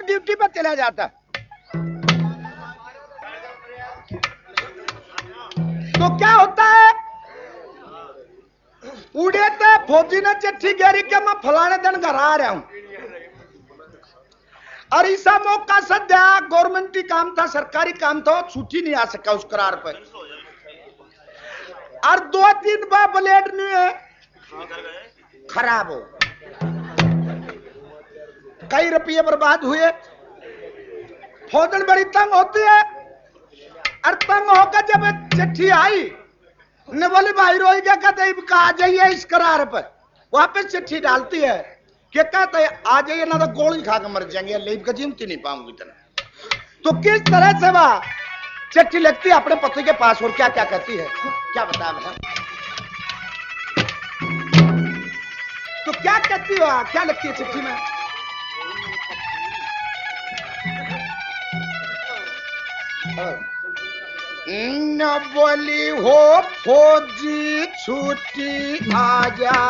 Duty पर चला जाता। तो क्या होता है, उड़े थे फौजी ने चिट्ठी गेरी के मैं फलाने दिन घर आ रहा हूं, और ऐसा मौका सद्या गवर्नमेंट की काम था, सरकारी काम था, छुट्टी नहीं आ सका उस करार पर, और 2-3 बार ब्लेड नहीं है खराब हो, कई रुपये बर्बाद हुए। फौजन बड़ी तंग होती है, और तंग होकर जब चिट्ठी आई ने बोले भाई रोई क्या कहते आ जाइए इस करार पर, वापस चिट्ठी डालती है क्या कहते आ जाइए ना तो गोली खा के मर जाएंगे, लीव का जीमती नहीं पाऊंगी इतना। तो किस तरह से वह चिट्ठी लिखती है अपने पति के पास और क्या क्या कहती है, क्या बता बेटा, तो क्या कहती हो, क्या लिखती है चिट्ठी में? न बोली हो फौजी छुट्टी आजा,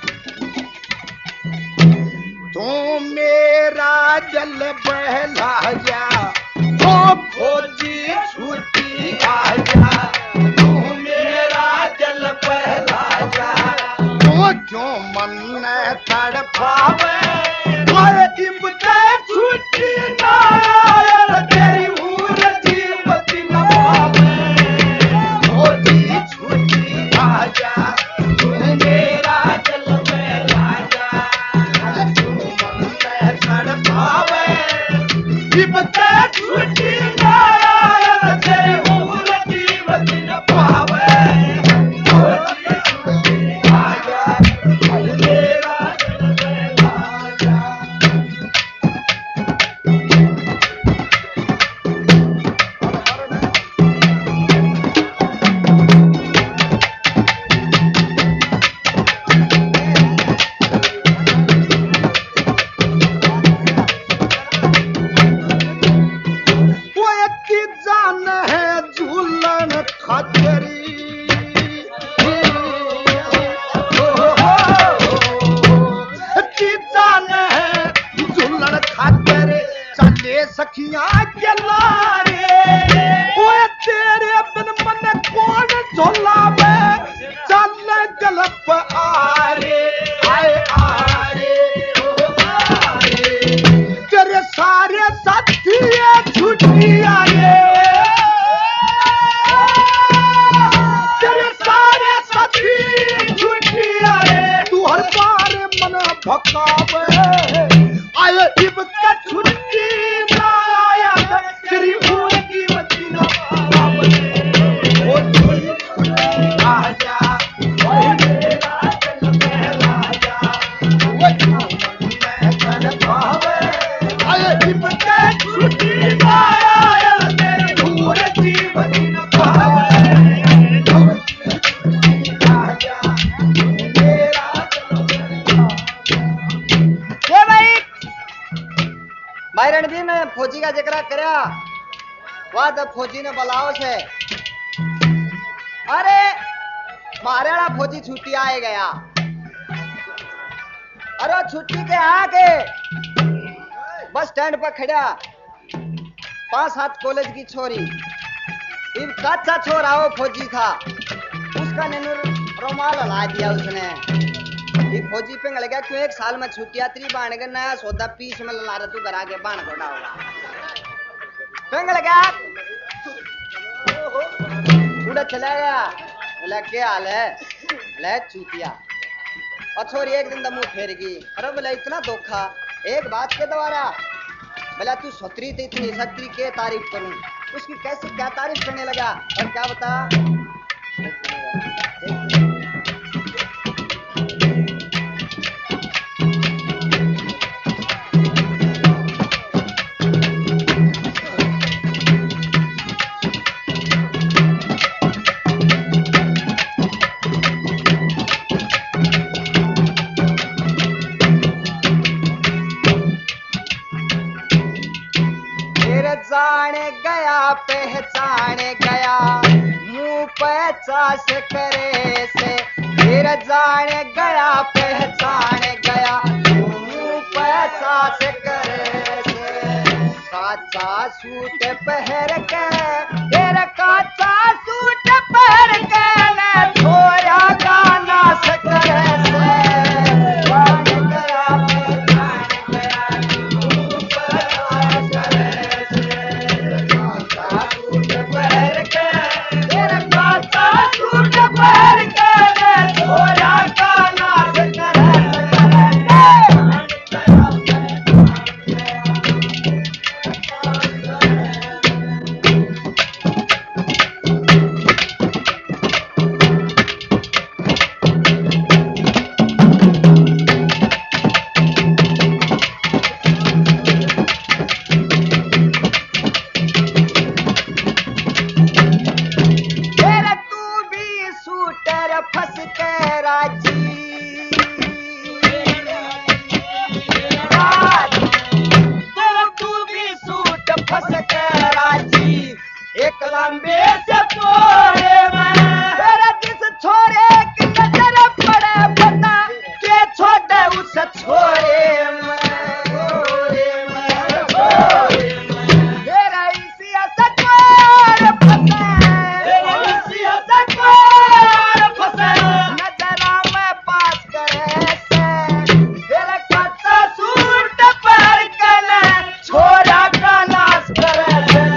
तू मेरा जल बहला जा, हो फौजी छुट्टी आजा, तू मेरा जल बहला जा, तू जो मन तड़पावे इब्ते छुट्टी ना आया, तेरी उर्जी मती न पावे, फौजी छुट्टी आजा, तू मेरा जल बहला जा, तू मन तड़पावे इब्ते छुट्टी ना आया, तेरी उर्जी मती न पावे, फौजी छुट्टी आजा, तू मेरा जल बहला जा। सखियां के लारे ओए तेरे बिन मन कौन झोलावे, चल गलप आरे आए आरे आरे, तेरे सारे साथी छुट्टी आए, तेरे सारे साथी छुट्टी आए, तू हर बार मन भकावे आए इब का छुट्टी ना आया, तेरी उम्र की मती ना पावे, ओ छुट्टी आजा, ओए मेरा दिल बहला जा, ओ मैं तड़पावे आए इब का छुट्टी ना आया, तेरी उम्र की मती ना पावे, आजा मेरा दिल भाई भाई रणबीर ने फौजी का जिक्र करया, वह जब फौजी ने बुलाओ से अरे मारे वाला फौजी छुट्टी आए गया, अरे छुट्टी के आके बस स्टैंड पर खड़ा 5-7 कॉलेज की छोरी, इन कच्चा छोरा वो फौजी था, उसका रुमाल हला दिया उसने, ये फौजी पे लगा क्यों 1 साल में छुट्टियां 3 बाण के नया सौदा पीस में ला रहा, तू घर आके बाण घोड़ा होगा पेंग लगा उड़ा चला गया, बोला क्या हाल है, ले चूतिया, और छोरी एक दिन मुंह फेर गई, अरे बोला इतना धोखा एक बात के द्वारा, बोला तू सत्री थी इतनी सत्री के तारीफ करूं, उसकी कैसे क्या तारीफ करने लगा, और क्या बता पहचान गया मुंह पचास करे से, फिर जान गया पहचान गया मुंह पचास करे से, काचा सूट पहर के तेरा काचा सूट पहर के न थोड़ा गाना सकरे से गान गया काचा सूट पहर के तेरा काचा सूट पहर के न थोड़ा गाना सकरे फंस के राजी तू भी सूट फंस के राजी एक लंबे से पोरे में तेरा जिस छोरे की नजर पड़े बता के छोटे उस छोरे में तेरा इसी असर फंसे नजरा में पास करे से तेरा काचा सूट पहर के न छोरा का नाश करे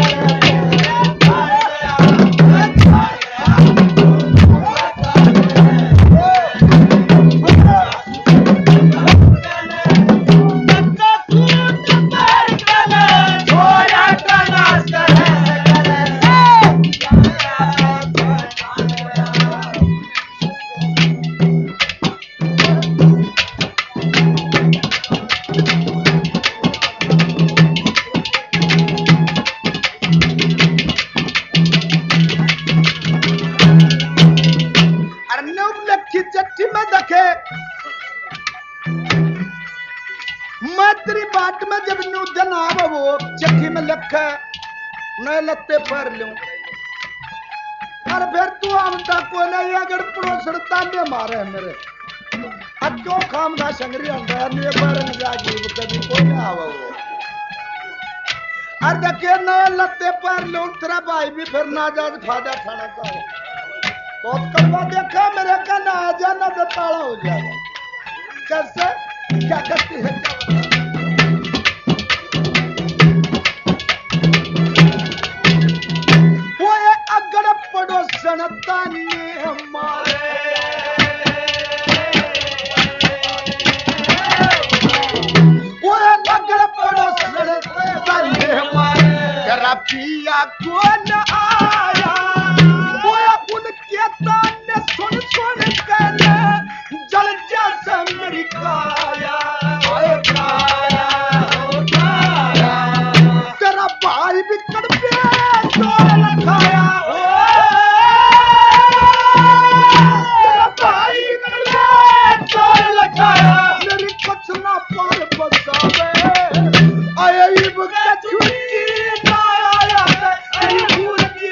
चिट्ठी में देखे मैं तेरी बात में जब न्यू जनाब वो चिट्ठी में लिखे मैं लत्ते पर लूं और फिर तू आमता को नहीं अगर पड़ोसड़ता ने मारे मेरे अब क्यों काम ना संगरी अंदर ने पर जागी कभी को ना आवा वो और देखे न लत्ते पर लूं तेरा भाई भी फिर ना जा फायदा खाना चाहो तो करवा देखा मेरे का ना आ जाना तो ताला हो जाएगा कैसे क्या करती है वो ये अगर पड़ोसन ताने हमारे वो ये अगर पड़ोसन ताने हमारे तेरा पिया कौन आया उनके ताने सुन सुन कर जल जैसे मेरी काया तेरा भाई भी कड़पे चोर लखाया तेरा भाई भी कड़पे चोर लखाया मेरी कुछ ना पार बसावे आए इब के छुट्टी ना आया तेरी भूल की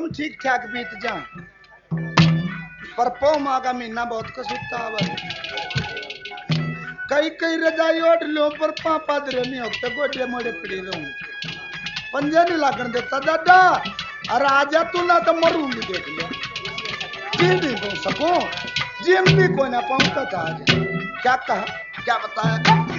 ठीक ठाक बीत जा पर पो माँ का महीना बहुत कसूता कई रजाई ओढ़ लो पर पापा दरे नहीं होते गोडे मोड़े पड़ी रहूं पंजे नहीं लागन देता दादा अरे आजा तू ना तो मरूंगी देख ले जी नहीं हो सकूं जिम भी कोई ना पाऊंगा था आज क्या कहा क्या बताया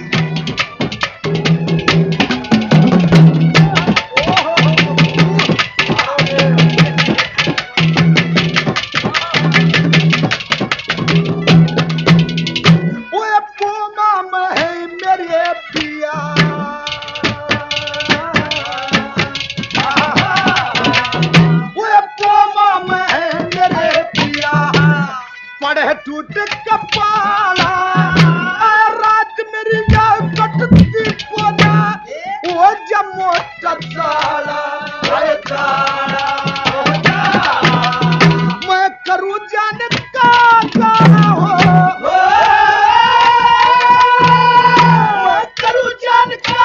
टूट कपाला रात मेरी कटती पोदा वो जमो टसाला मैं करूं जान का हो मैं करूं जान का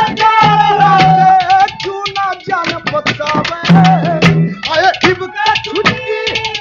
क्यों ना जान बतावे आए इब का छुट्टी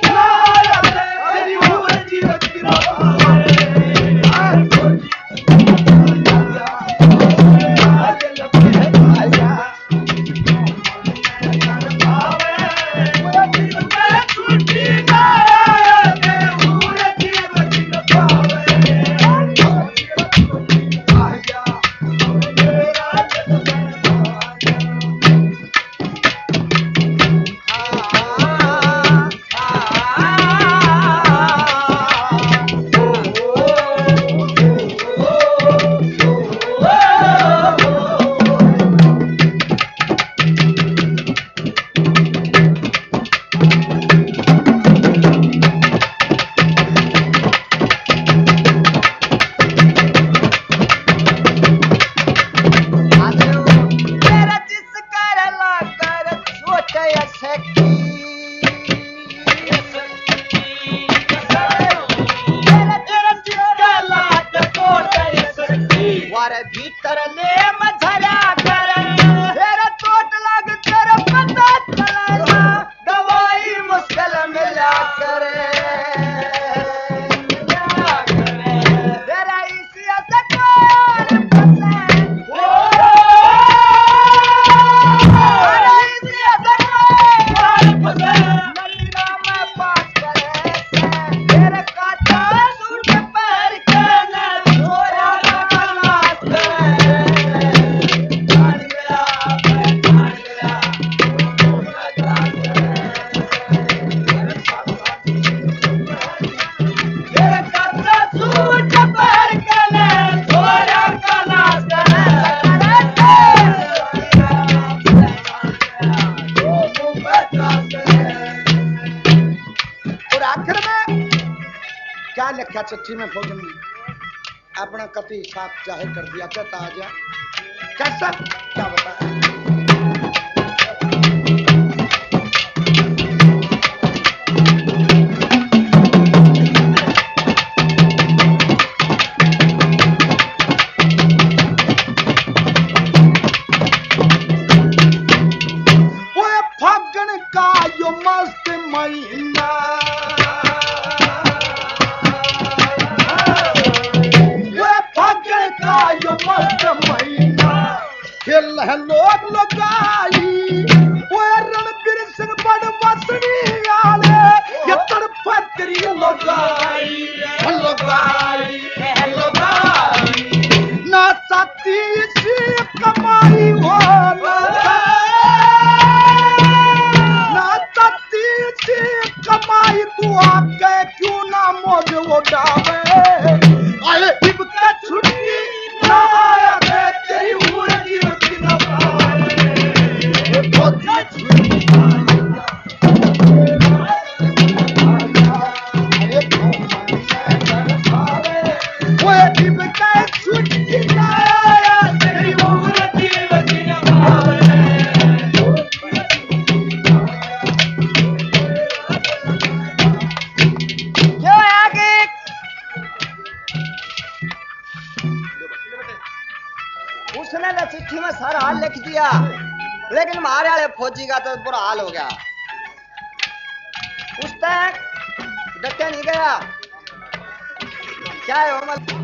भीतर ले मझरा कर तेरा चोट लग तेरा पता चला दवाई मुश्किल मिला करे तेरा इसी असकार फंसा इसी असकार फंसा नलीना में पास करे तेरे काटा सूट पर करना छोरा क्या लिखा चिट्ठी में फौजन ने अपना कति साफ जाहिर कर दिया कहता आजा कैसा क्या बताया वो फागुन का यो मस्त महीना मस्त महीना खेल है लोग लगाई वो रणबीर सिंह बड़ बसनी आले ये तड़पतरी लगाई ना चाहती इसी कमाई हो ना चाहती इसी कमाई तू आके क्यों ना मौज उड़ावे आए इब का छुट्टी उसने ना चिट्ठी में सारा हाल लिख दिया लेकिन हमारे वाले फौजी का तो बुरा हाल हो गया उस तक डटे नहीं गया क्या है वो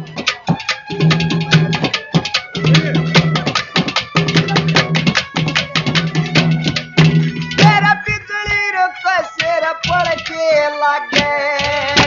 तेरा बिजली रो पसेरा पड़ के लगे